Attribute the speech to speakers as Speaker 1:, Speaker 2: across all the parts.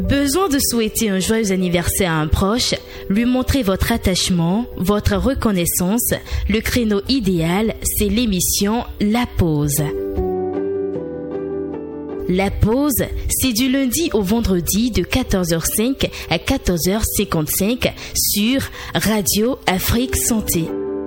Speaker 1: Besoin de souhaiter un joyeux anniversaire à un proche, lui montrer votre attachement, votre reconnaissance. Le créneau idéal, c'est l'émission La Pause. La Pause, c'est du lundi au vendredi de 14h05 à 14h55 sur Radio Afrique Santé.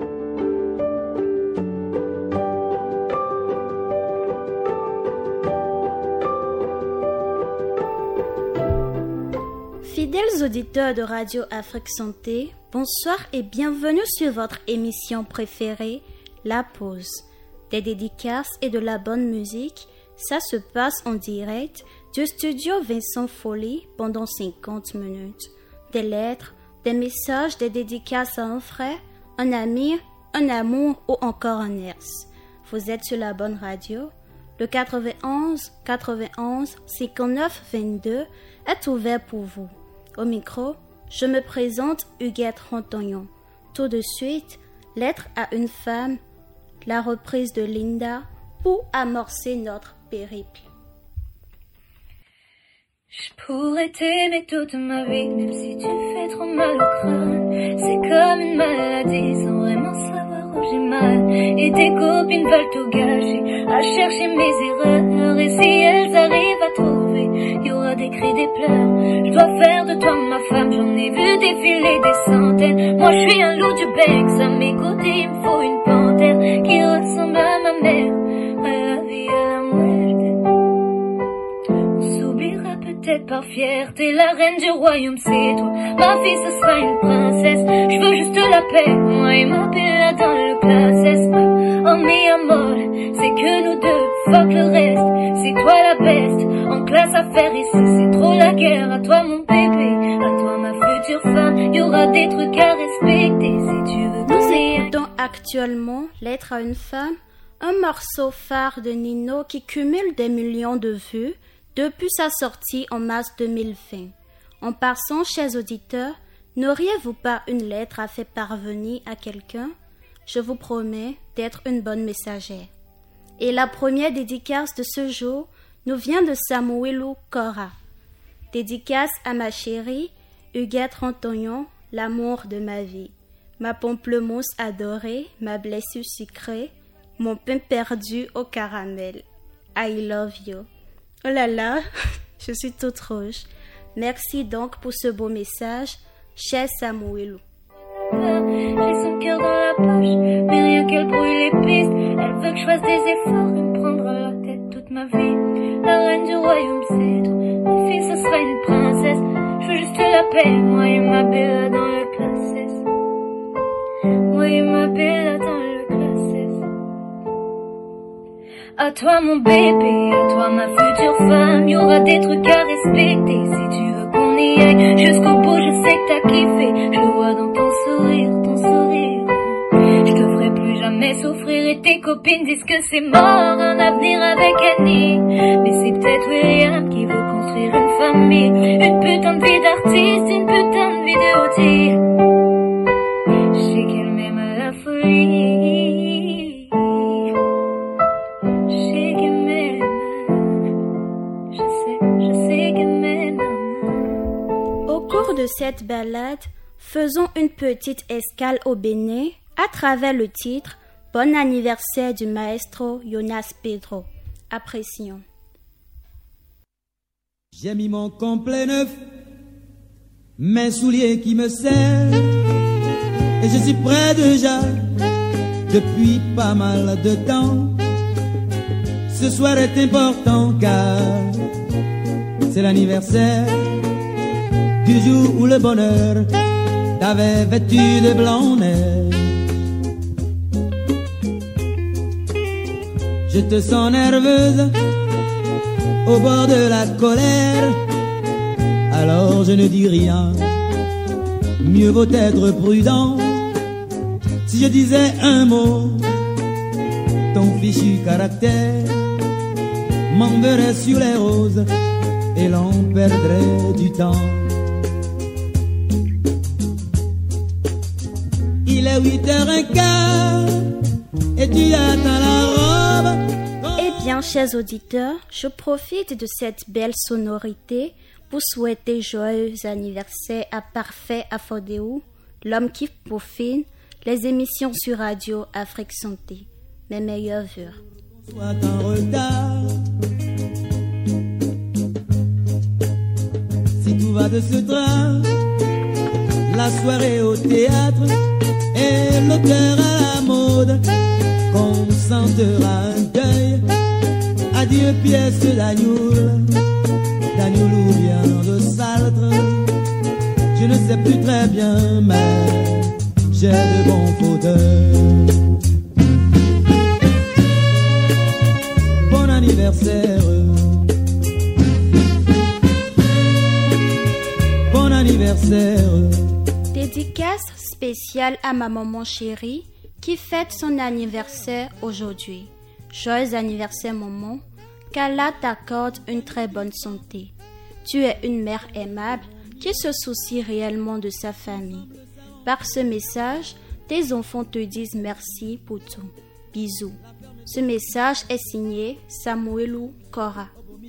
Speaker 2: Fidèles auditeurs de Radio Afrique Santé, bonsoir et bienvenue sur votre émission préférée, La Pause. Des dédicaces et de la bonne musique, ça se passe en direct du studio Vincent Folly pendant 50 minutes. Des lettres, des messages, des dédicaces à un frère, un ami, un amour ou encore un ex. Vous êtes sur la bonne radio. Le 91 59 22 est ouvert pour vous. Au micro, je me présente Huguette Rantognon. Tout de suite, lettre à une femme, la reprise de Linda pour amorcer notre périple.
Speaker 3: Je pourrais t'aimer toute ma vie, même si tu fais trop mal au crâne. C'est comme une maladie, sans vraiment savoir où j'ai mal. Et tes copines veulent tout gâcher, à chercher mes erreurs. Et si elles arrivent à trouver, y aura des cris, des pleurs. Je dois faire de toi ma femme, j'en ai vu défiler des centaines. Moi je suis un loup du Bex, à mes côtés il me faut une panthère qui ressemble à ma mère, à la vie, à la muerte. Peut-être par fierté, la reine du royaume c'est toi. Ma fille ce sera une princesse, je veux juste la paix, moi et ma bella dans le classe. Oh mi amor, c'est que nous deux, fuck le reste. C'est toi la best, en classe à faire ici, c'est trop la guerre. À toi mon bébé, à toi ma future femme, y'aura des trucs à respecter si tu veux.
Speaker 2: Nous écoutons actuellement Lettre à une femme, un morceau phare de Nino qui cumule des millions de vues depuis sa sortie en mars 2020. En passant, chers auditeurs, n'auriez-vous pas une lettre à faire parvenir à quelqu'un? Je vous promets d'être une bonne messagère. Et la première dédicace de ce jour nous vient de Samuelou Cora. Dédicace à ma chérie, Huguette Rantognon, l'amour de ma vie. Ma pamplemousse adorée, ma blessure sucrée, mon pain perdu au caramel. I love you. Oh là là, je suis toute rouge. Merci donc pour ce beau message, cher Samuelou.
Speaker 3: J'ai son cœur dans la poche, mais rien qu'elle brouille les pistes. Elle veut que je fasse des efforts et me prendra la tête toute ma vie. La reine du royaume c'est toi, ma fille ce sera une princesse. Je veux juste la paix, moi et ma bella dans le classes. Moi et ma bella dans le classes. À toi mon bébé, à toi ma future femme, y'aura des trucs à respecter si tu veux qu'on y aille jusqu'au bout. Je sais que t'as kiffé, je le vois dans ton sourire, ton sourire. Je te ferai plus jamais souffrir et tes copines disent que c'est mort, un avenir avec Annie. Mais c'est peut-être William qui veut construire une famille, une putain de vie d'artiste, une putain de vie de outil. Je sais qu'elle m'aime à la folie.
Speaker 2: Au cours de cette balade, faisons une petite escale au Bénin à travers le titre « Bon anniversaire » du maestro Jonas Pedro. Apprécions.
Speaker 4: J'ai mis mon complet neuf, mes souliers qui me serrent, et je suis prêt déjà depuis pas mal de temps. Ce soir est important car c'est l'anniversaire du jour où le bonheur t'avait vêtu de blanc neige. Je te sens nerveuse au bord de la colère, alors je ne dis rien, mieux vaut être prudent. Si je disais un mot, ton fichu caractère m'enverrait sur les roses et l'on perdrait du temps. Il est 8h15 et tu attends la robe.
Speaker 2: Eh bien, chers auditeurs, je profite de cette belle sonorité pour souhaiter joyeux anniversaire à Parfait Afodéou, l'homme qui peaufine les émissions sur Radio Afrique Santé. Mes meilleurs vœux.
Speaker 4: Soit en retard. Si tout va de ce train, la soirée au théâtre et l'auteur à la mode, consentera un deuil. Adieu pièce d'agnoul, d'agnoul vient de Saltre. Je ne sais plus très bien, mais j'ai de bons fauteuils. Bon anniversaire, bon anniversaire.
Speaker 2: Dédicace spéciale à ma maman chérie qui fête son anniversaire aujourd'hui. Joyeux anniversaire maman, qu'Allah t'accorde une très bonne santé. Tu es une mère aimable qui se soucie réellement de sa famille. Par ce message, tes enfants te disent merci pour tout. Bisous. Ce message est signé Samuelou Kora.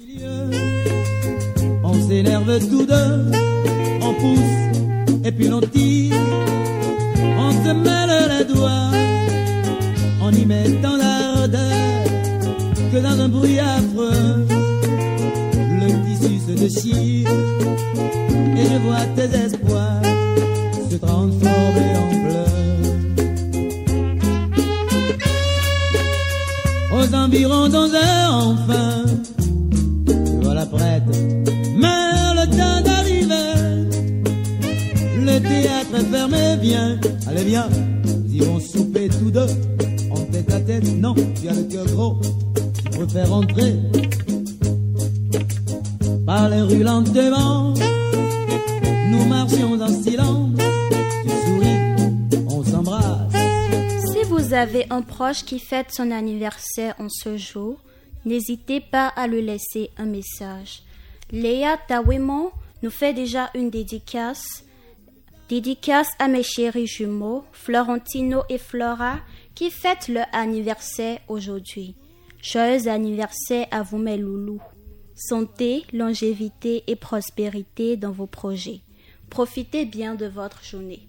Speaker 4: On s'énerve tous deux, on pousse et puis l'on tire. On se mêle les doigts, on y met tant d'ardeur que dans un bruit affreux, le tissu se déchire et je vois tes espoirs se transformer en pleurs. Aux environs d'11 heures enfin, voilà prête, mais le temps d'arriver, le théâtre est fermé, viens, allez viens, nous irons souper tous deux, en tête à tête, non, tu as le cœur gros, tu préfères rentrer, par les rues lentement, nous marchions en silence, tu souris, on s'embrasse.
Speaker 2: Si vous avez un proche qui fête son anniversaire en ce jour, n'hésitez pas à lui laisser un message. Léa Tawemo nous fait déjà une dédicace. Dédicace à mes chéris jumeaux, Florentino et Flora, qui fêtent leur anniversaire aujourd'hui. Joyeux anniversaire à vous mes loulous. Santé, longévité et prospérité dans vos projets. Profitez bien de votre journée.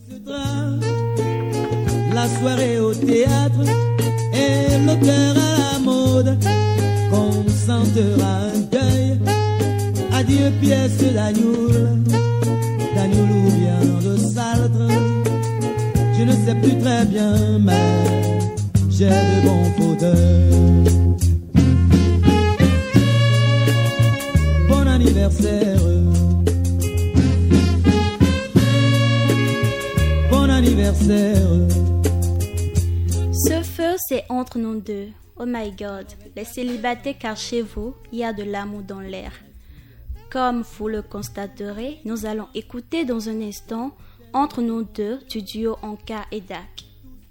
Speaker 4: La soirée au théâtre et l'auteur à la mode, consentera un deuil. Adieu pièce d'agnoul, d'agnoul vient de Saltre. Je ne sais plus très bien, mais j'ai de bons fauteuils. Bon anniversaire, bon anniversaire.
Speaker 2: Ce feu, c'est entre nous deux. Oh my God, les célibataires, cachez-vous, il y a de l'amour dans l'air. Comme vous le constaterez, nous allons écouter dans un instant Entre nous deux du duo Anka et Dak.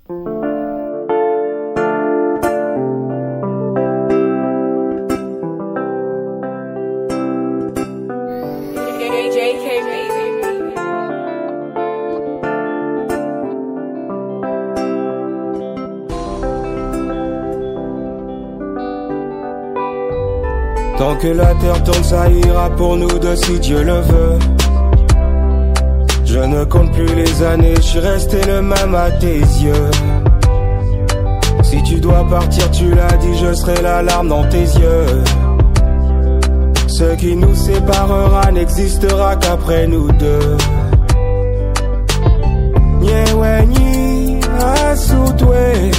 Speaker 5: Tant que la terre tourne, ça ira pour nous deux si Dieu le veut. Je ne compte plus les années, je suis resté le même à tes yeux. Si tu dois partir, tu l'as dit, je serai la larme dans tes yeux. Ce qui nous séparera n'existera qu'après nous deux. Nyewenyi asutwe,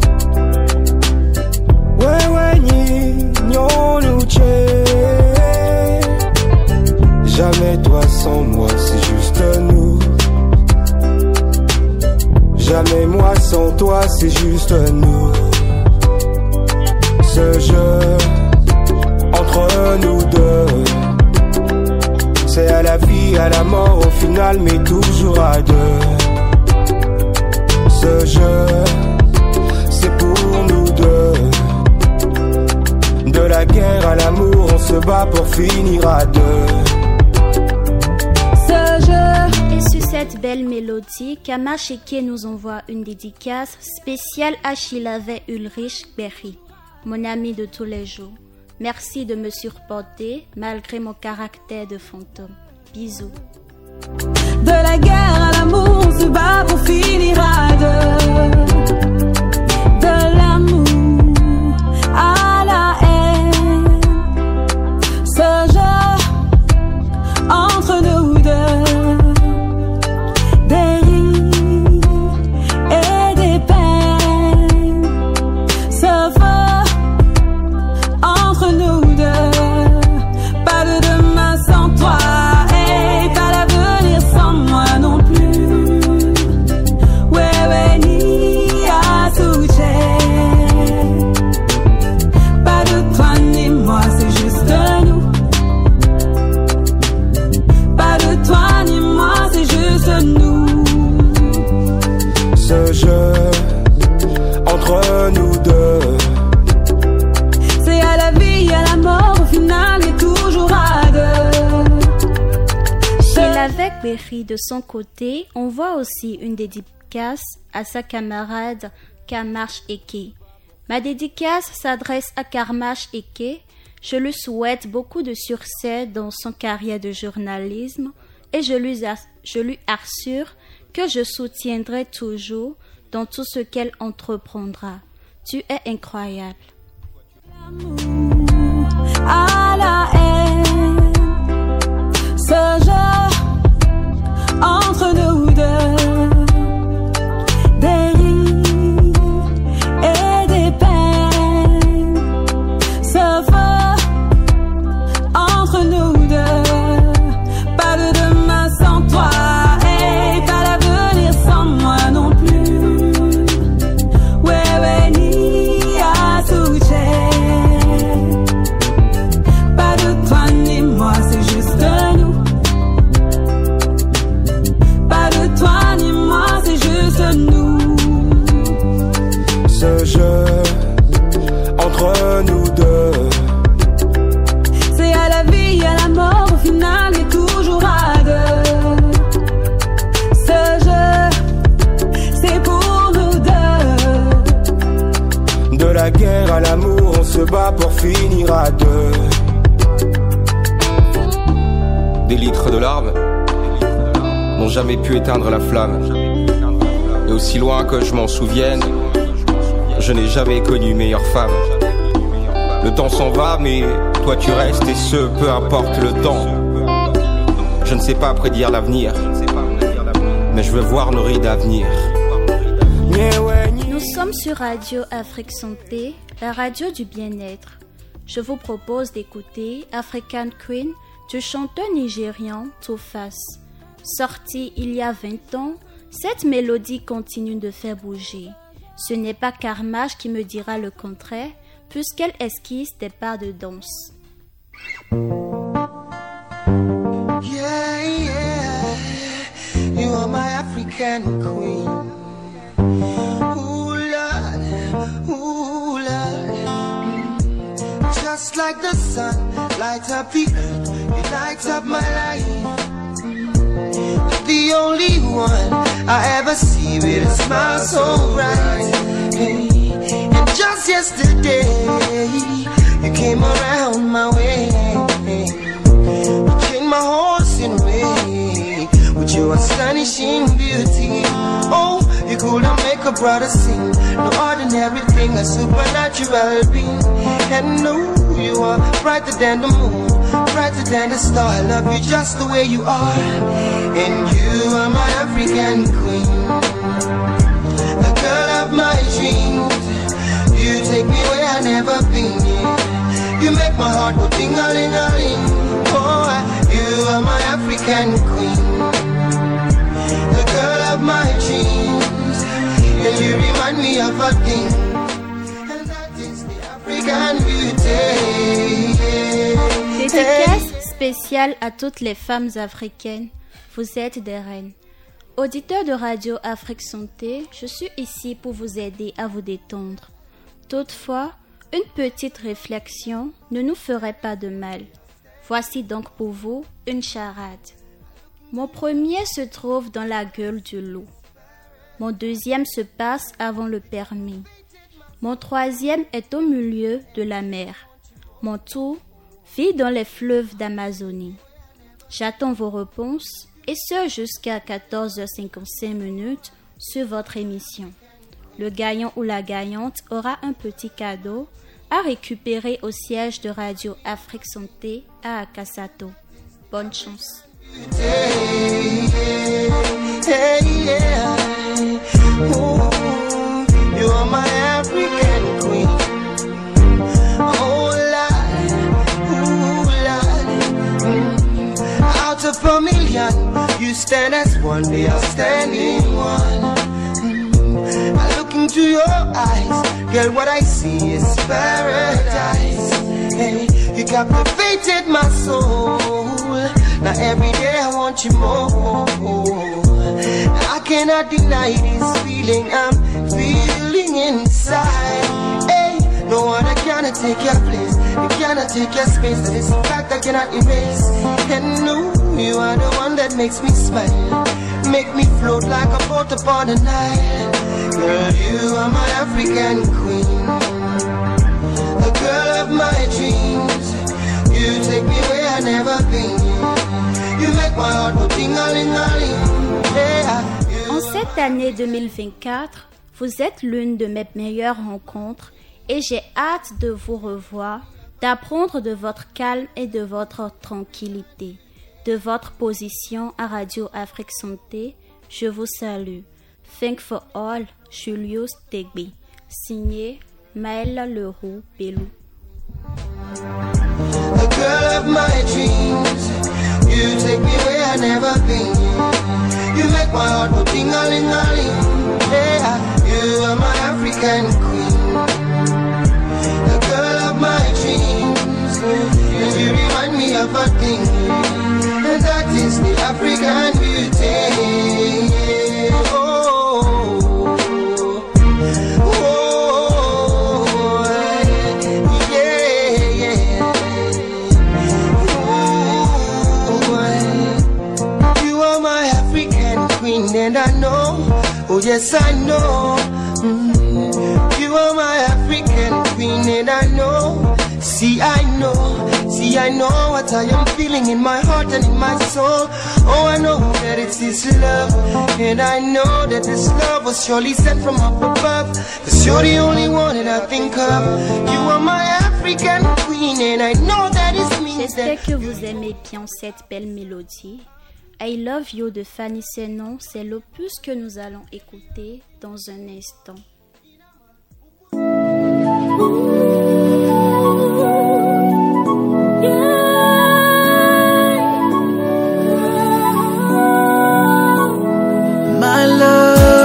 Speaker 5: wewenyi nyonuche. Jamais toi sans moi, c'est juste nous. Jamais moi sans toi, c'est juste nous. Ce jeu entre nous deux, c'est à la vie, à la mort au final, mais toujours à deux. Ce jeu, c'est pour nous deux. De la guerre à l'amour, on se bat pour finir à deux.
Speaker 2: Et sur cette belle mélodie, Kama Sheke nous envoie une dédicace spéciale à Chilavet Ulrich Berry, mon ami de tous les jours. Merci de me supporter malgré mon caractère de fantôme. Bisous.
Speaker 6: De la guerre à l'amour, on se bat pour finir à deux. De l'amour à la haine, ce jeu entre nous deux, des rires et des peines, ce feu entre nous deux, pas de demain sans toi.
Speaker 5: Ce jeu entre nous deux,
Speaker 6: c'est à la vie, à la mort, au final, mais toujours à deux.
Speaker 2: Chez l'Avec Berry, de son côté, on voit aussi une dédicace à sa camarade Karmash Eke. Ma dédicace s'adresse à Karmash Eke. Je lui souhaite beaucoup de succès dans son carrière de journalisme et je lui assure que je soutiendrai toujours dans tout ce qu'elle entreprendra. Tu es incroyable.
Speaker 6: L'amour à la haine, ce jeu entre nous deux, des rires et des peines, ce feu entre nous deux, pas de demain sans toi.
Speaker 5: Ce jeu entre nous deux,
Speaker 6: c'est à la vie, à la mort, au final, mais toujours à deux. Ce jeu, c'est pour nous deux.
Speaker 5: De la guerre à l'amour, on se bat pour finir à deux. Des litres de larmes n'ont jamais pu éteindre la flamme. Et aussi loin que je m'en souvienne, je n'ai jamais connu meilleure femme. Le temps s'en va, mais toi tu restes, et ce, peu importe le temps. Je ne sais pas prédire l'avenir, mais je veux voir nos rides à venir.
Speaker 2: Nous sommes sur Radio Afrique Santé, la radio du bien-être. Je vous propose d'écouter African Queen du chanteur nigérian Tofas. Sorti il y a 20 ans, cette mélodie continue de faire bouger. Ce n'est pas Karmash qui me dira le contraire, puisqu'elle esquisse des pas de danse.
Speaker 7: Yeah, yeah, you are my African queen. Ooh, Lord, just like the sun, light up the earth, you light up my life. The only one I ever see with a smile so bright. And just yesterday, you came around my way. You changed my horse in way with your astonishing beauty. Oh, you couldn't make a brother sing. No ordinary thing, a supernatural being. And no, you are brighter than the moon, brighter than the star. I love you just the way you are. And you are my African queen, the girl of my dreams. You take me where I've never been. You make my heart go ding-a-ling-a-ling. Oh, you are my African queen, the girl of my dreams. And you remind me of a thing, and that is the African beauty.
Speaker 2: Dédicace spéciale à toutes les femmes africaines. Vous êtes des reines. Auditeurs de Radio Afrique Santé, je suis ici pour vous aider à vous détendre. Toutefois, une petite réflexion ne nous ferait pas de mal. Voici donc pour vous une charade. Mon premier se trouve dans la gueule du loup. Mon deuxième se passe avant le permis. Mon troisième est au milieu de la mer. Mon tour vit dans les fleuves d'Amazonie. J'attends vos réponses et ce jusqu'à 14h55 sur votre émission. Le gagnant ou la gagnante aura un petit cadeau à récupérer au siège de Radio Afrique Santé à Akasato. Bonne chance.
Speaker 7: Hey, yeah. Ooh, you are my African queen. Oh Lord, ooh Lord. Out of a million, you stand as one, the outstanding one. I look into your eyes, girl, what I see is paradise. Hey, you captivated my soul. Now every day I want you more. I cannot deny this feeling I'm feeling inside. Hey, no one cannot take your place. You cannot take your space. That is a fact I cannot erase. And no, you are the one that makes me smile. Make me float like a boat upon the Nile. Girl, you are my African queen. The girl of my dreams. You take me where I never been. You make my heart go ting-a-ling-a-ling. Yeah.
Speaker 2: En cette année 2024, vous êtes l'une de mes meilleures rencontres et j'ai hâte de vous revoir, d'apprendre de votre calme et de votre tranquillité, de votre position à Radio Afrique Santé. Je vous salue. Thank for all, Julius Tegbe. Signé Maëla Leroux Belou.
Speaker 7: The girl of my dreams. You take me where I never been. You make my heart go ting-a-ling-a-ling. Yeah, you are my African queen. The girl of my dreams. And you remind me of a thing. And that is the African beauty. And I know, oh yes I know, you are my African queen. And I know, I know what I am feeling in my heart and in my soul. Oh, I know that it's this love, and I know that this love was surely sent from up above. 'Cause you're the only one that I think of. You are my African queen, and I know that it means that.
Speaker 2: J'espère que vous aimez bien cette belle mélodie. I Love You de Fanny Senon, c'est l'opus que nous allons écouter dans un instant.
Speaker 7: My love.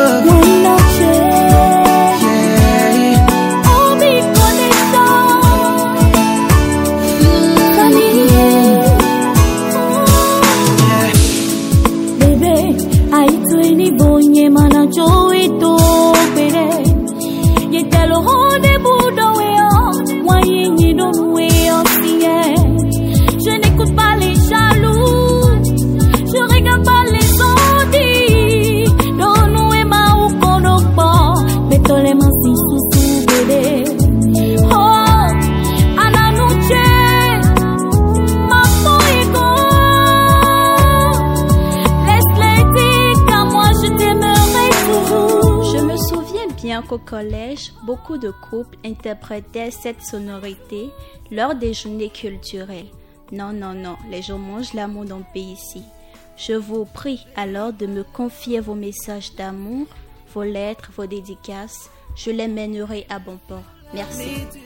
Speaker 2: Au collège, beaucoup de couples interprétaient cette sonorité lors des journées culturelles. Non, les gens mangent l'amour dans le pays ici. Je vous prie alors de me confier vos messages d'amour, vos lettres, vos dédicaces. Je les mènerai à bon port. Merci.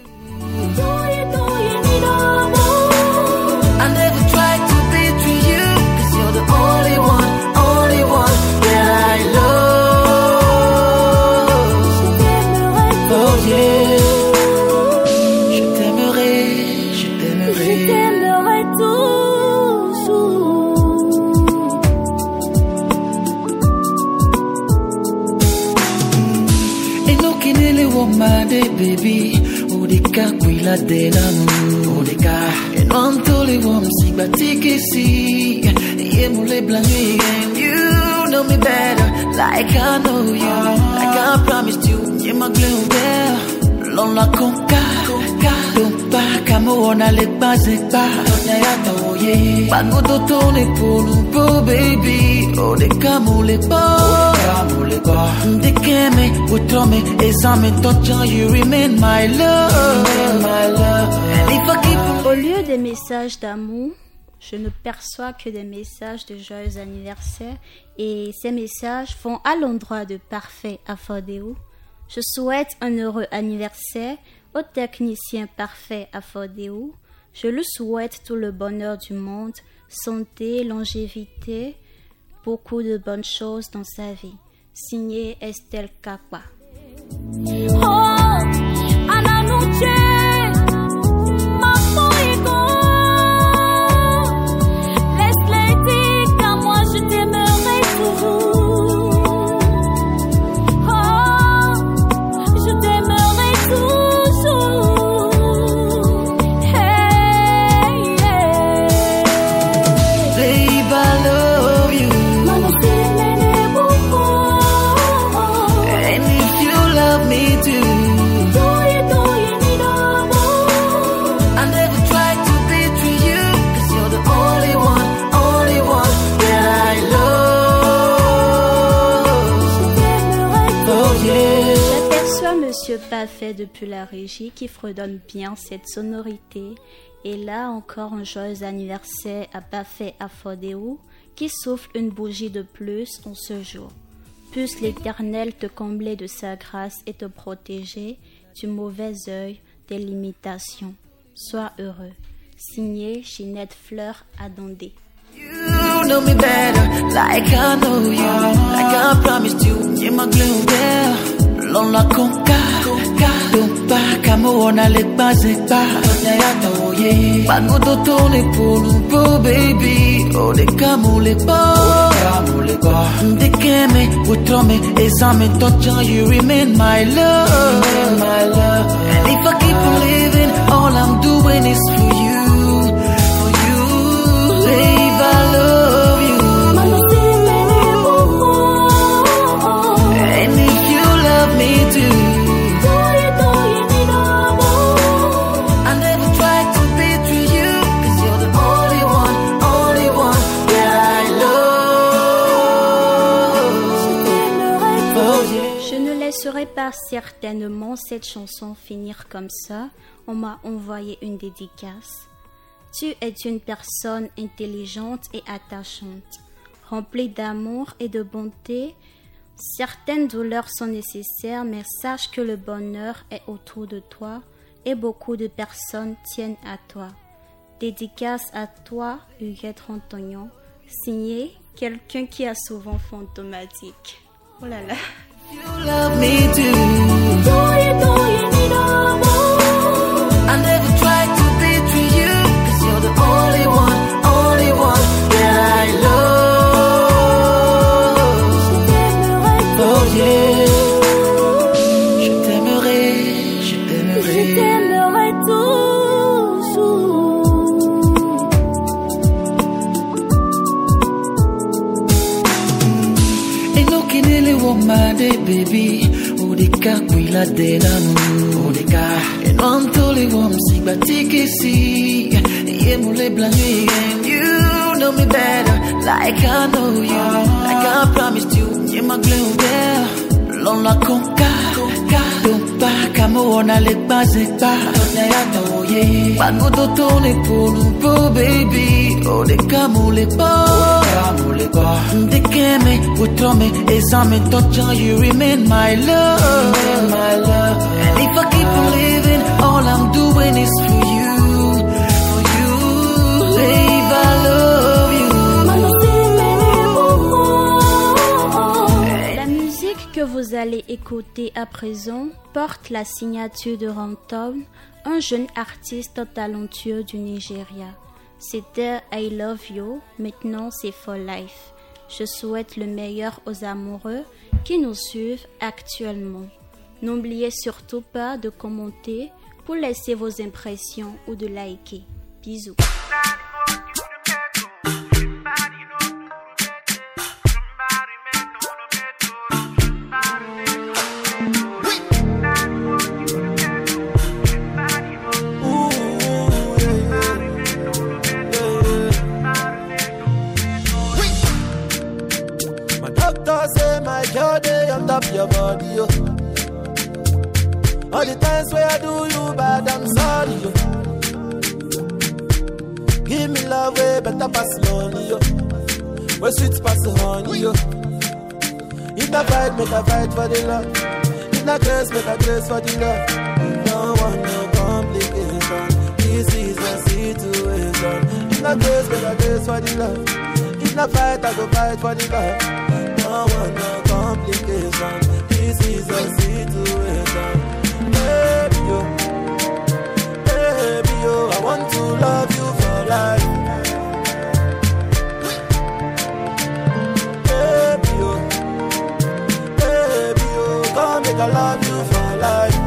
Speaker 8: I never tried to betray you, 'cause you're the only one that I love. Oh yeah, je t'aimerai toujours. Enokinele womade baby, udika kwila delamu, udika enantole wom sigbatikisi, yemule blangi, and you know me better, like I know you, like I promised you. In my glow there, l'on la conca, don't Kamuona le bazekba Nyayata oye Bango dotone polu baby O de kamu le ba De keme utome Ezame tocha you remain my love And if I keep
Speaker 2: Au lieu des messages d'amour, je ne perçois que des messages de joyeux anniversaire et ces messages vont à l'endroit de Parfait Afodéo. Je souhaite un heureux anniversaire au technicien Parfait Afodéo. Je lui souhaite tout le bonheur du monde, santé, longévité, beaucoup de bonnes choses dans sa vie. Signé Estelle Kakwa. Monsieur Parfait depuis la régie qui fredonne bien cette sonorité. Et là encore un joyeux anniversaire à Parfait Afodéo qui souffle une bougie de plus en ce jour. Puisse l'Éternel te combler de sa grâce et te protéger du mauvais œil des limitations. Sois heureux. Signé Ginette Fleur Adondé.
Speaker 8: You know me better, like I know you, like I promised you, you're my glue there. L'on la conca, Dumpa, Kamuona le bazekba Nyayata oye Bango dotone polu baby O de kamu le ba De keme utrome Ezame tocha you remain my love And if I keep on living all I'm doing is for you Babe I love you And if you love me too
Speaker 2: Je ne laisserai pas certainement cette chanson finir comme ça. On m'a envoyé une dédicace. Tu es une personne intelligente et attachante, remplie d'amour et de bonté. Certaines douleurs sont nécessaires, mais sache que le bonheur est autour de toi et beaucoup de personnes tiennent à toi. Dédicace à toi, Huguette Rantognon, signé quelqu'un qui a souvent fantomatique. Oh là là.
Speaker 8: You love me too. I never tried to betray you, 'cause you're the only one that I love. Oh yeah. Je t'aimerai, je t'aimerai.
Speaker 3: Je t'aimerai toujours.
Speaker 8: Enokinele womade baby, udika kwila delamu, udika. Enantole wom sigbatike si, yemule blanwe. And you know me better, like I know you, like I promised you, you're my glue there. L'on la conca, Dumpa, Kamuona le bazekba Nyayata oye Bango dotone polu baby O de kamu le ba De keme utrome Ezame tocha you remain my love And if I keep on living all I'm doing is for you Babe I love you.
Speaker 2: La musique que vous allez écouter à présent porte la signature de Rantown, un jeune artiste talentueux du Nigeria. C'était I Love You, maintenant c'est For Life. Je souhaite le meilleur aux amoureux qui nous suivent actuellement. N'oubliez surtout pas de commenter pour laisser vos impressions ou de liker. Bisous.
Speaker 7: Ooh.
Speaker 9: your body, yo. All the times where I do you bad, I'm sorry, yo. Give me love way better pass money, yo. Where sweet pass the honey, yo. If I fight, make a fight for the love. If I grace, make a grace for the love. Don't want no complication. This is a situation. If I grace, make a grace for the love. If I fight, I go fight for the love. Don't want no complication. This is a situation. Baby, yo. Baby, yo. I want to love you for life. Baby, yo. Baby, yo. Come make I love you for life.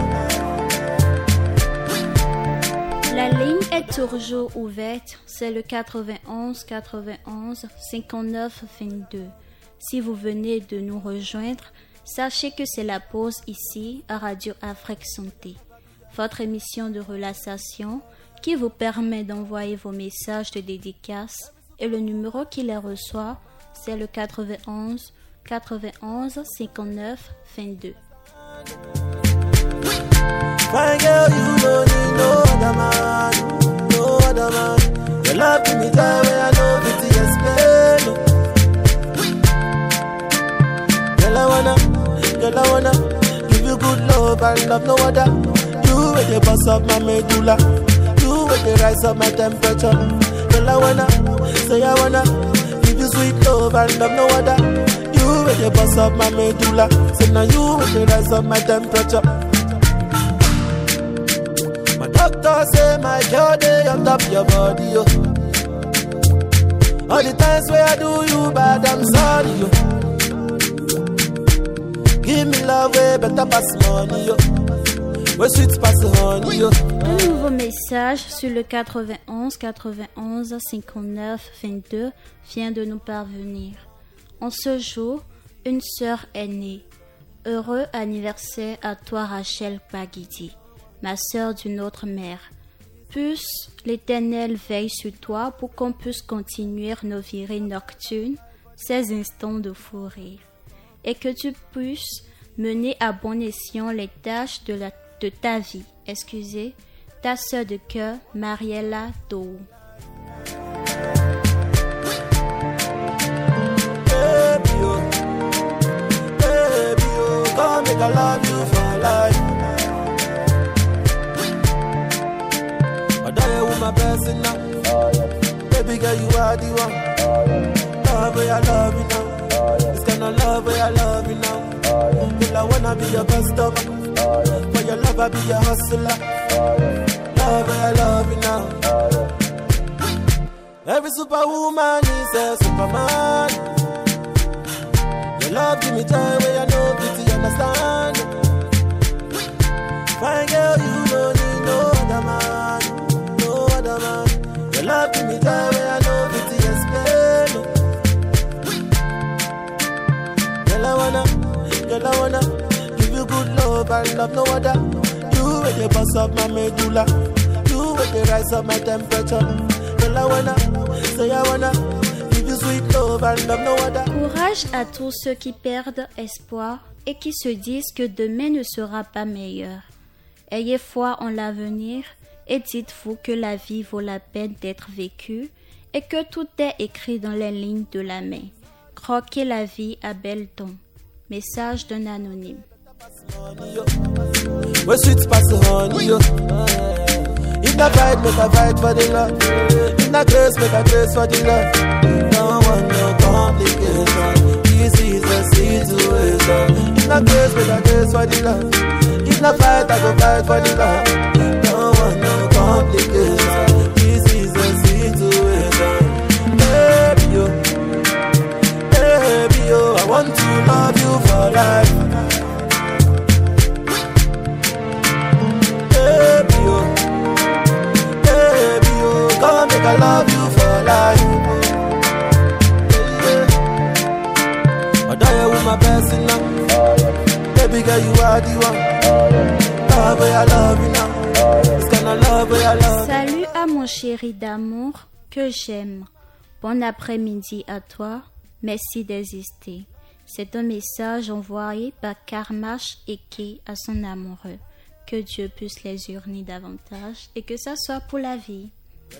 Speaker 2: La ligne est toujours ouverte, c'est le 91 91 59 22. Si vous venez de nous rejoindre, sachez que c'est la pause ici à Radio Afrique Santé, votre émission de relaxation qui vous permet d'envoyer vos messages de dédicace et le numéro qui les reçoit, c'est le 91 91 59 22.
Speaker 9: My girl, you don't need no other man, no other man. Your love give me time when I know it to explain. Girl, I wanna give you good love and love no other. You with the boss of my medulla, you with the rise of my temperature. Girl, I wanna give you sweet love and love no other. You with the boss of my medulla, say now you with the rise of my temperature. My doctor say my girl day on top your body, yo. All the times where I do you bad, I'm sorry, yo. Give me love way better pass money, yo. Where sweet pass the honey, yo.
Speaker 2: Un nouveau message sur le 91 91 59 22 vient de nous parvenir. En ce jour, une sœur est née. Heureux anniversaire à toi Rachel Baguidi, ma sœur d'une autre mère. Puisse l'Éternel veille sur toi pour qu'on puisse continuer nos virées nocturnes, ces instants de fou rire, et que tu puisses mener à bon escient les tâches de ta vie. Excusez, ta sœur de cœur, Mariella Dou.
Speaker 9: Baby, oh, come make I love you for life. My blessing now, baby girl, you are the one. Love where I love you now. This kind of love where I love you now. Girl, I wanna be your customer. For your love, I be your hustler. Love where I love you now. Every superwoman is a superman. Your love give me joy where I know pity, understand. Fine girl, you don't need no other man. Your love give me time where I know it to explain. Girl, I wanna give you good love and love no other. You with the boss of my medulla, you with the rise of my temperature. Girl, I wanna give you sweet love and love no other.
Speaker 2: Courage à tous ceux qui perdent espoir et qui se disent que demain ne sera pas meilleur. Ayez foi en l'avenir. Et dites-vous que la vie vaut la peine d'être vécue et que tout est écrit dans les lignes de la main. Croquez la vie à bel temps. Message d'un anonyme.
Speaker 9: Where sweet pass the honey, yo. If I fight, make a fight for the love. If I grace, make a grace for the love. Don't want no complication. This is a situation. If I grace, make a grace for the love. If I fight, I go fight for the love. Don't want no complication. This is a situation. Baby, yo, I want to love you for life. Baby, yo, come make I love you for life. I die with my best in now. Baby girl, you are the one. Love where I love you now.
Speaker 2: Salut à mon chéri d'amour que j'aime. Bon après-midi à toi. Merci d'exister. C'est un message envoyé par Karmash Eke à son amoureux. Que Dieu puisse les unir davantage et que ça soit pour la vie.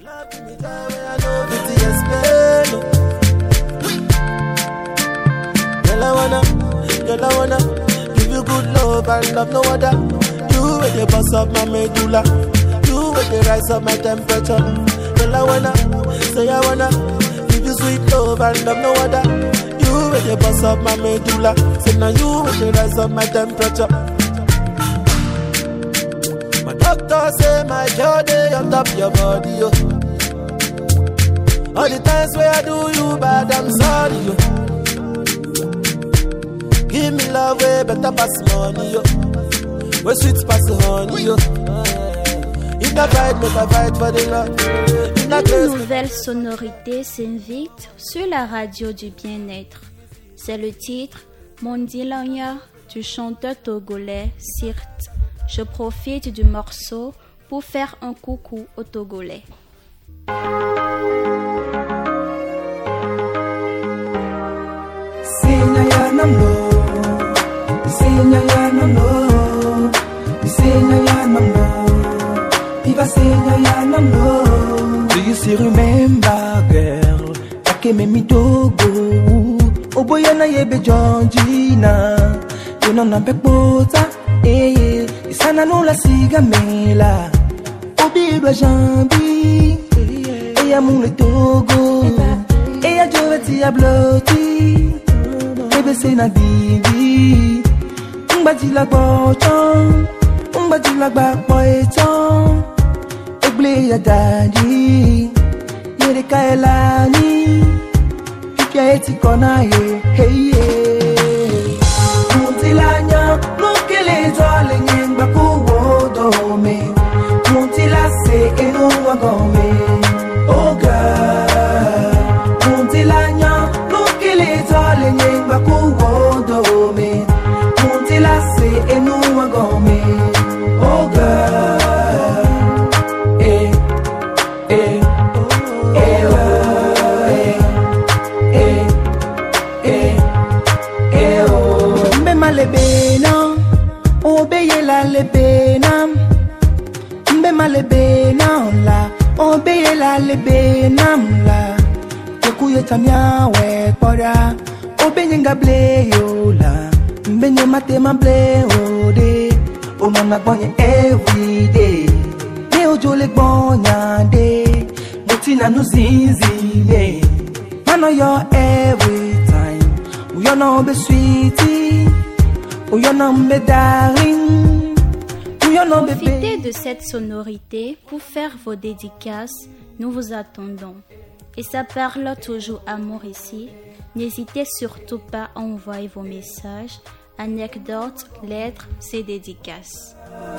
Speaker 9: Girl, I wanna give you good love and love no other. You with the boss of my medulla. You with the rise of my temperature. Girl, I wanna give you sweet love and love no other. You with the boss of my medulla. Say now you with the rise of my temperature. My doctor say my girl day on top your body, yo. All the times where I do you bad, I'm sorry, yo. Give me love way better pass money, yo. Where sweet pass the honey, yo. If I fight, make I fight for the love.
Speaker 2: Une nouvelle sonorité s'invite sur la radio du bien-être. C'est le titre Mondilanya du chanteur togolais Sirt. Je profite du morceau pour faire un coucou aux Togolais.
Speaker 8: Do you still remember, girl? I came in me Togo. Oh boy, na yebe Georgina. You know na pekbota. Eh, isana no la siga mela. Obi do jambi. Eh, amule Togo. Eh, ajoveti abloti. Ebe se na bibi. Mbati la bochon. Mbati la bakboiton. Eble ya daddy. Yere kaelani. Kipya eti kona ye. Hey yeah. Muntilanya. Nukele zole nyengba kuwodome. Muntila se eno wagome. Oh girl. Muntilanya. Nukele zole nyengba kuwodome. Muntila se eno wagome. Oh girl. Lebena, obeye la lebena, mbe ma lebena la, obeye la lebena la, kekuye tamya we pora, obeye nga ble yo la, mbe nye mate ma ble ode, o mana bonye everyday, ne ojo le bonya de, motina no zinzile, mano yo every time, we no be sweetie.
Speaker 2: Profitez de cette sonorité pour faire vos dédicaces, nous vous attendons. Et ça parle toujours amour ici. N'hésitez surtout pas à envoyer vos messages, anecdotes, lettres, ces dédicaces.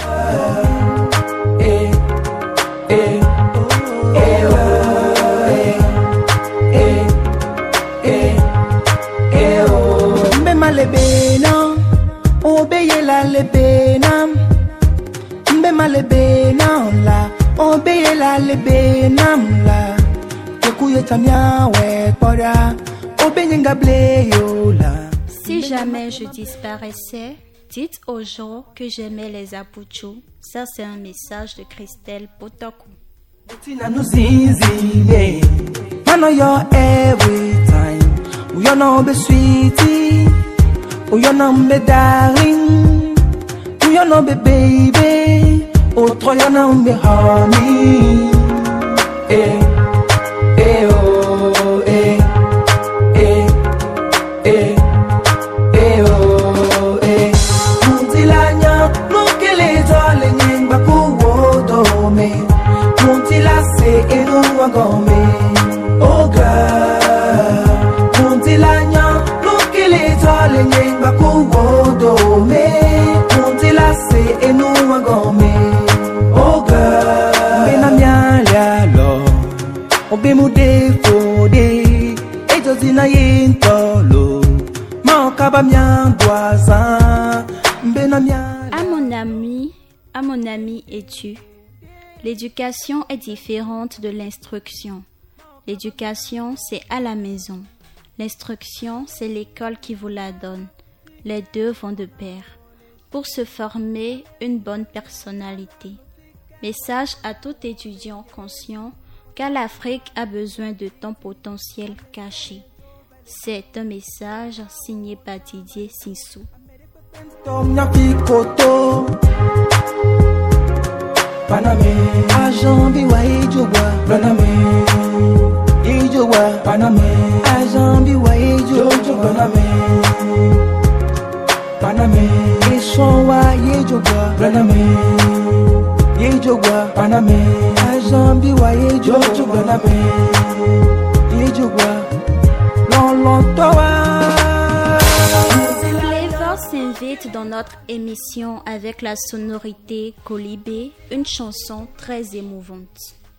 Speaker 8: Obeye la lebena, mbe ma lebena la, obeye la lebena la, kekuye tamya we pora, obeye nga ble yo la.
Speaker 2: Si jamais je disparaissais, dites aux gens que j'aimais les Apuchou. Ça c'est un message de Christelle Potoku.
Speaker 8: Tina no zinzile, mano yo every time, we no be sweetie. Oh, you know me darling, oh, you know me baby, oh, you know me honey. Eh, eh, oh, eh, eh, eh, eh, oh, eh. Muntilanya, nukele zole nyengba kuwodome, muntila se enu wagome. Oh girl, muntilanya, nukele zole nyengba kuwodome, muntila se enu wagome. Oh girl, bena mialia lo, obe mude fode, ejo zina yintolo, maokaba miandoisa, bena mialia.
Speaker 2: À mon ami es-tu? L'éducation est différente de l'instruction. L'éducation, c'est à la maison. L'instruction, c'est l'école qui vous la donne. Les deux vont de pair. Pour se former une bonne personnalité. Message à tout étudiant conscient car l'Afrique a besoin de ton potentiel caché. C'est un message signé par Didier Sissou.
Speaker 3: Flavor s'invite dans notre émission avec la sonorité Colibé, une chanson très émouvante.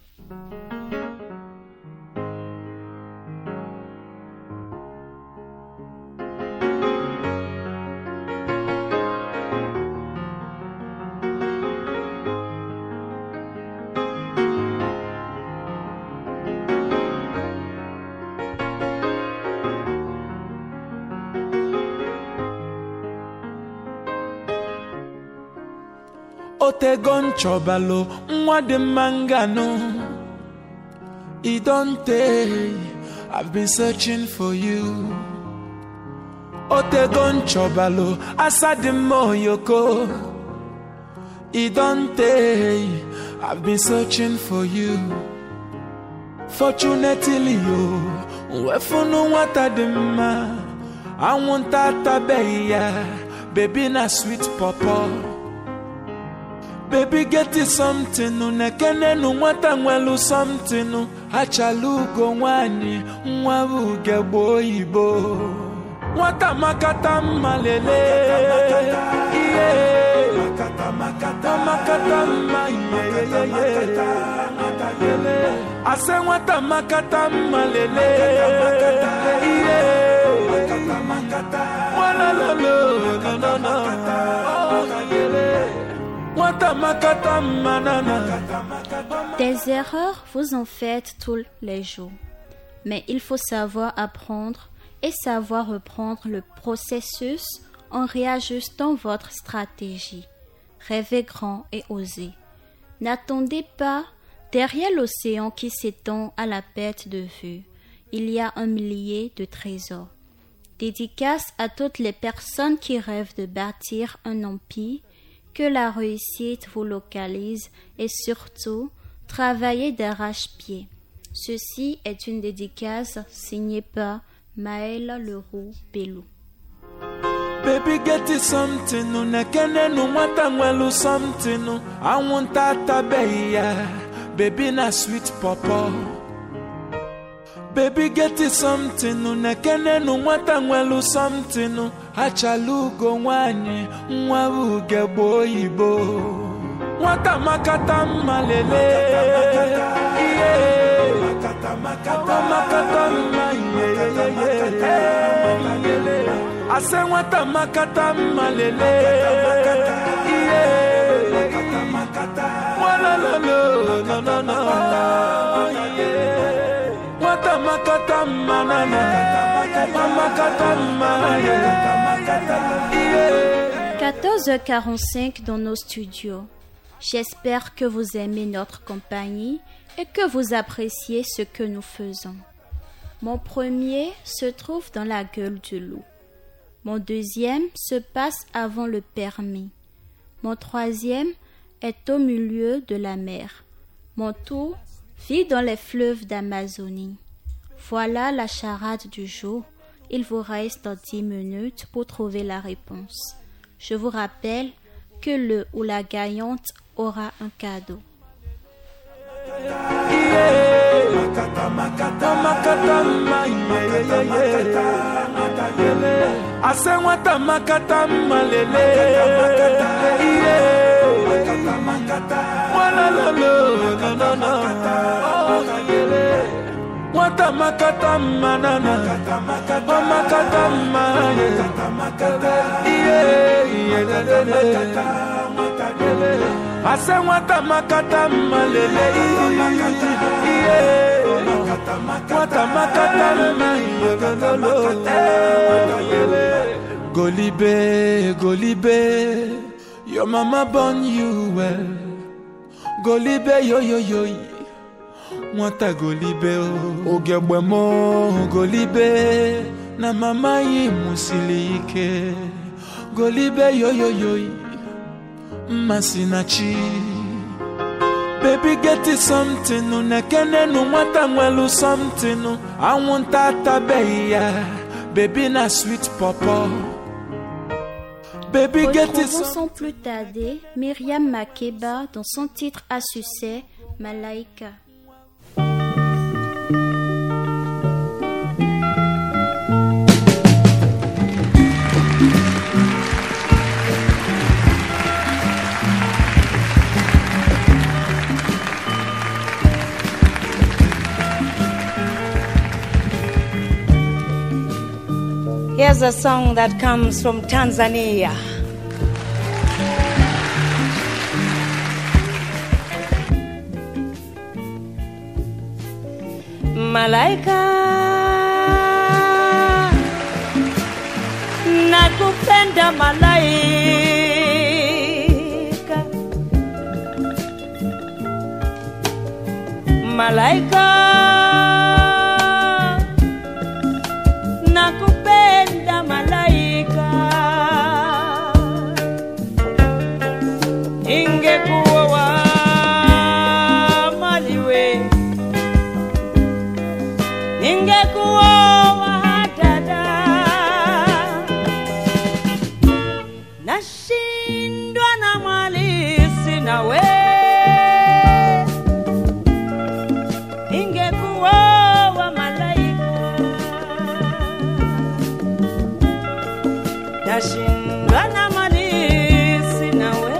Speaker 9: Otegon chobalo, mwa de mangano. Idonte, I've been searching for you. Otegon chobalo, asade moyoko. Idonte, I've been searching for you. Fortunately, you, wefunu watadema. I want tata beya, baby na sweet papa. Baby get it something no nekene no nwata nwelu something no achalugo nwani nwabu geboyibo nwata makata malele yeah makata malele ase nwata makata malele yeah wala no
Speaker 3: Des erreurs, vous en faites tous les jours. Mais il faut savoir apprendre et savoir reprendre le processus en réajustant votre stratégie. Rêvez grand et osez. N'attendez pas derrière l'océan qui s'étend à la perte de vue. Il y a un millier de trésors. Dédicace à toutes les personnes qui rêvent de bâtir un empire. Que la réussite vous localise et surtout, travaillez d'arrache-pied. Ceci est une dédicace signée par Maël Leroux Belou.
Speaker 9: Baby get it something no nekene no mwata nwelu something no I want tata beya baby na sweet papa. Baby get it something no nekene no mwata nwelu something no achalugo nwani nwabu geboyibo nwata makata malele yeah makata malele ase nwata makata malele yeah wala no nwata makata manana makata malele.
Speaker 3: 14h45 dans nos studios. J'espère que vous aimez notre compagnie et que vous appréciez ce que nous faisons. Mon premier se trouve dans la gueule du loup. Mon deuxième se passe avant le permis. Mon troisième est au milieu de la mer. Mon tout vit dans les fleuves d'Amazonie. Voilà la charade du jour. Il vous reste 10 minutes pour trouver la réponse. Je vous rappelle que le ou la gagnante aura un cadeau.
Speaker 9: Wata makata manana makata ase wata makata malele wata makata Golibe, Golibe, your mama born you well. Golibe, yo yo yo, mwata Golibe o. Ogebwemo, Golibe, na mama yi musilike. Golibe, yo yo yo, masinachi. Baby, get it something, no nekene no mwata mwelu something, no. I want tata beya, baby na sweet papa. Baby, get it.
Speaker 2: Sans plus tarder, Myriam Makeba dans son titre à succès, Malaika.
Speaker 10: Here's a song that comes from Tanzania. Malaika, nakupenda malaika. Malaika, nakupenda malaika. Ingekuwa wa maliwe, ingekuwa wa dada. Nashindwa na mali sina we. Ingekuwa wa malaika. Nashindwa na mali sina we.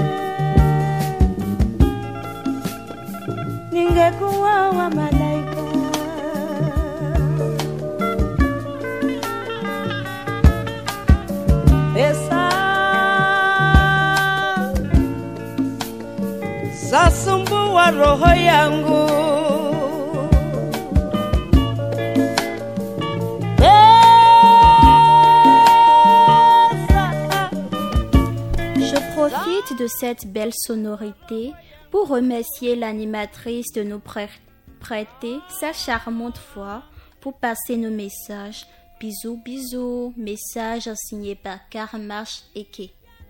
Speaker 10: Ningekuwa wa malaika. Pesa zasumbua roho yangu.
Speaker 2: Je profite de cette belle sonorité pour remercier l'animatrice de nous prêter sa charmante voix pour passer nos messages. Bisous, bisous. Message signé par Karmash Eke.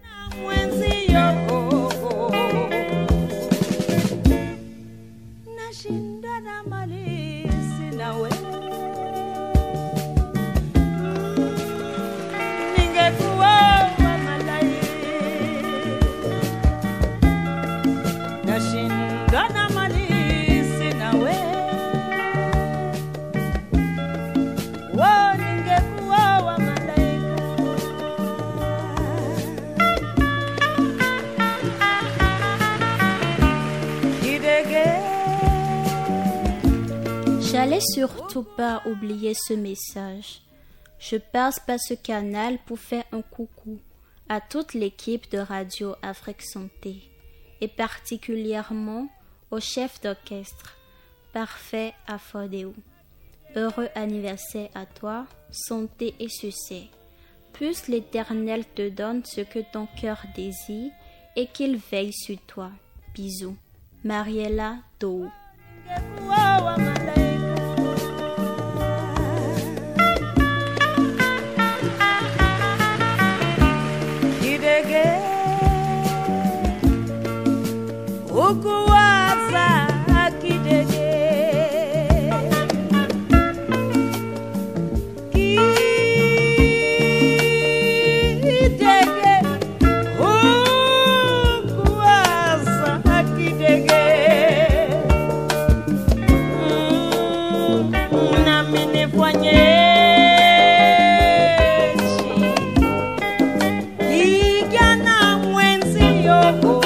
Speaker 2: J'allais surtout pas oublier ce message. Je passe par ce canal pour faire un coucou à toute l'équipe de Radio Afrique Santé et particulièrement au chef d'orchestre, Parfait Afodéo. Heureux anniversaire à toi, santé et succès. Puisse l'Éternel te donne ce que ton cœur désire et qu'il veille sur toi. Bisous. Mariella Tou.
Speaker 10: Ukuwaza kidege kidege ukuwaza kidege nami nifanye igana mwenzi yoko.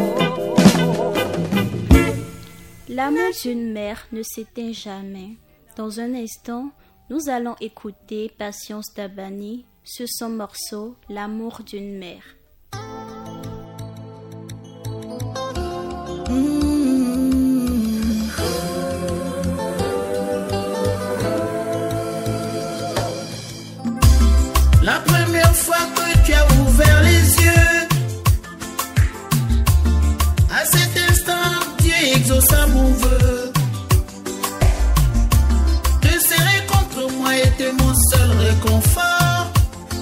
Speaker 2: L'amour d'une mère ne s'éteint jamais. Dans un instant, nous allons écouter Patience Dabani sur son morceau L'amour d'une mère.
Speaker 8: La première
Speaker 11: première fois que tu as ouvert les yeux, à cet instant, Dieu exauça mon vœu. Te serrer contre moi était mon seul réconfort.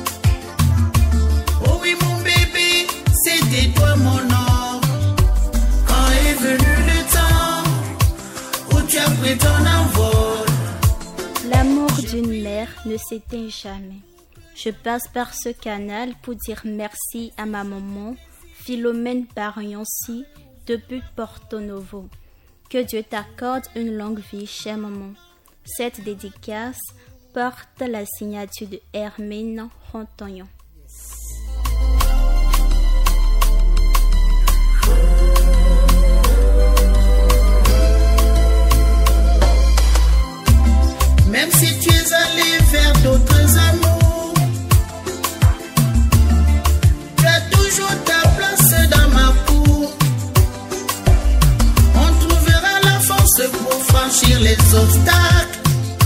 Speaker 11: Oh oui, mon bébé, c'était toi mon or. Quand est venu le temps où tu as pris ton envol,
Speaker 2: l'amour d'une mère ne s'éteint jamais. Je passe par ce canal pour dire merci à ma maman, Philomène Barionci, depuis Porto Novo. Que Dieu t'accorde une longue vie, chère maman. Cette dédicace porte la signature de Hermine Rontonyon.
Speaker 11: même si tu es allé vers d'autres amours, tu as toujours ta place dans ma cour. On trouvera la force pour franchir les obstacles.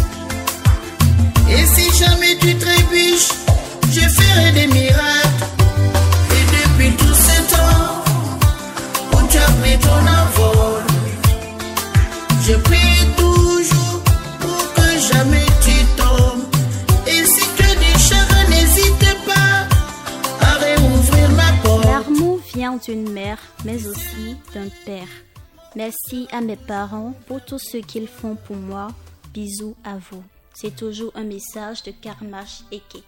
Speaker 11: Et si jamais tu trébuches, je ferai des miracles. Et depuis tout ce temps où tu as pris ton envol, je prie toujours pour que jamais tu tombes. Et si tu déchires, n'hésite pas à réouvrir ma porte.
Speaker 2: L'amour vient d'une mère, mais aussi d'un père. Merci à mes parents pour tout ce qu'ils font pour moi. Bisous à vous. C'est toujours un message de Karmash Eke.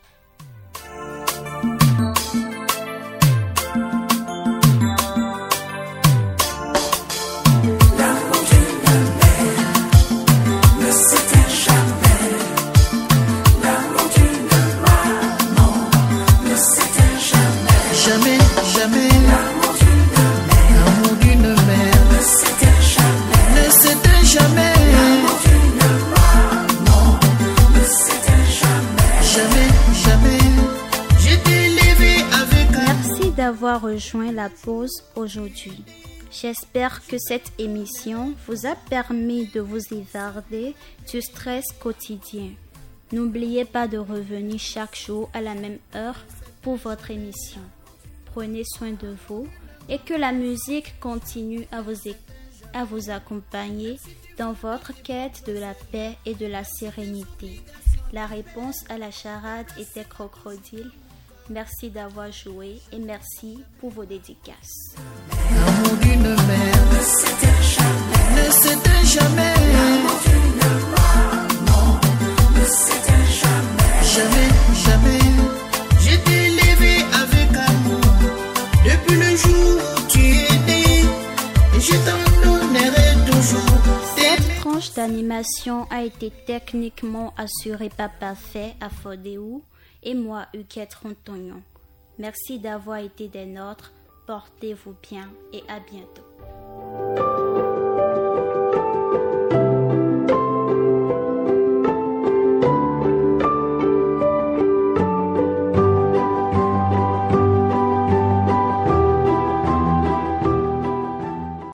Speaker 11: Jamais, jamais, l'amour d'une mère ne s'éteint jamais, ne s'éteint jamais, l'amour d'une maman ne s'éteint jamais, jamais, jamais. Je t'ai élevé avec
Speaker 2: Merci d'avoir rejoint la pause aujourd'hui. J'espère que cette émission vous a permis de vous évader du stress quotidien. N'oubliez pas de revenir chaque jour à la même heure pour votre émission. Prenez soin de vous et que la musique continue à vous accompagner dans votre quête de la paix et de la sérénité. La réponse à la charade était Crocodile. Merci d'avoir joué et merci pour vos dédicaces.
Speaker 11: l'amour d'une mère ne s'éteint jamais, ne s'éteint jamais, l'amour d'une maman ne s'éteint jamais, jamais, jamais. Je t'ai élevé avec amour depuis le jour où tu es né, et je t'en donnerai toujours.
Speaker 2: Cette tranche d'animation a été techniquement assurée par Parfait à Fodéou et moi, Huguette Rontonyon. Merci d'avoir été des nôtres. Portez-vous bien et à bientôt.